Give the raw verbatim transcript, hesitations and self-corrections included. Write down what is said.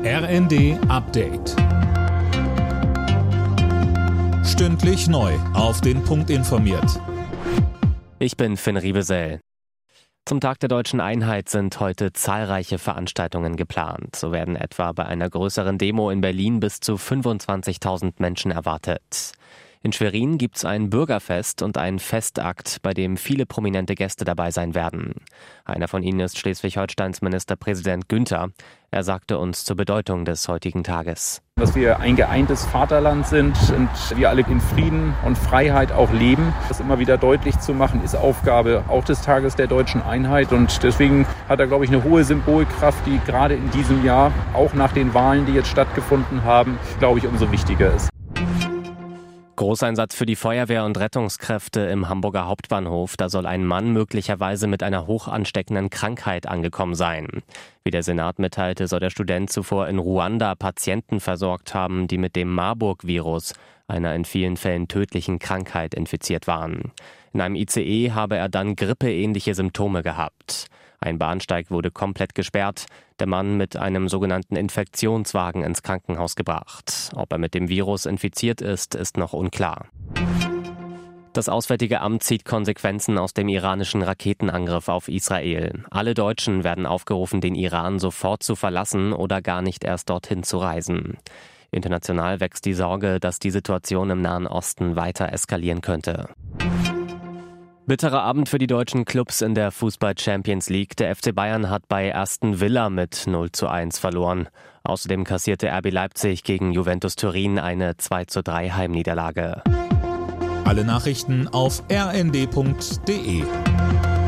R N D Update. Stündlich neu auf den Punkt informiert. Ich bin Finn Riebesell. Zum Tag der Deutschen Einheit sind heute zahlreiche Veranstaltungen geplant. So werden etwa bei einer größeren Demo in Berlin bis zu fünfundzwanzigtausend Menschen erwartet. In Schwerin gibt's ein Bürgerfest und einen Festakt, bei dem viele prominente Gäste dabei sein werden. Einer von ihnen ist Schleswig-Holsteins Ministerpräsident Günther. Er sagte uns zur Bedeutung des heutigen Tages. Dass wir ein geeintes Vaterland sind und wir alle in Frieden und Freiheit auch leben. Das immer wieder deutlich zu machen, ist Aufgabe auch des Tages der Deutschen Einheit. Und deswegen hat er, glaube ich, eine hohe Symbolkraft, die gerade in diesem Jahr, auch nach den Wahlen, die jetzt stattgefunden haben, glaube ich, umso wichtiger ist. Großeinsatz für die Feuerwehr und Rettungskräfte im Hamburger Hauptbahnhof. Da soll ein Mann möglicherweise mit einer hoch ansteckenden Krankheit angekommen sein. Wie der Senat mitteilte, soll der Student zuvor in Ruanda Patienten versorgt haben, die mit dem Marburg-Virus, einer in vielen Fällen tödlichen Krankheit, infiziert waren. In einem I C E habe er dann grippeähnliche Symptome gehabt. Ein Bahnsteig wurde komplett gesperrt, der Mann mit einem sogenannten Infektionswagen ins Krankenhaus gebracht. Ob er mit dem Virus infiziert ist, ist noch unklar. Das Auswärtige Amt zieht Konsequenzen aus dem iranischen Raketenangriff auf Israel. Alle Deutschen werden aufgerufen, den Iran sofort zu verlassen oder gar nicht erst dorthin zu reisen. International wächst die Sorge, dass die Situation im Nahen Osten weiter eskalieren könnte. Bitterer Abend für die deutschen Clubs in der Fußball-Champions League. Der F C Bayern hat bei Aston Villa mit null zu eins verloren. Außerdem kassierte R B Leipzig gegen Juventus Turin eine zwei zu drei Heimniederlage. Alle Nachrichten auf r n d punkt d e.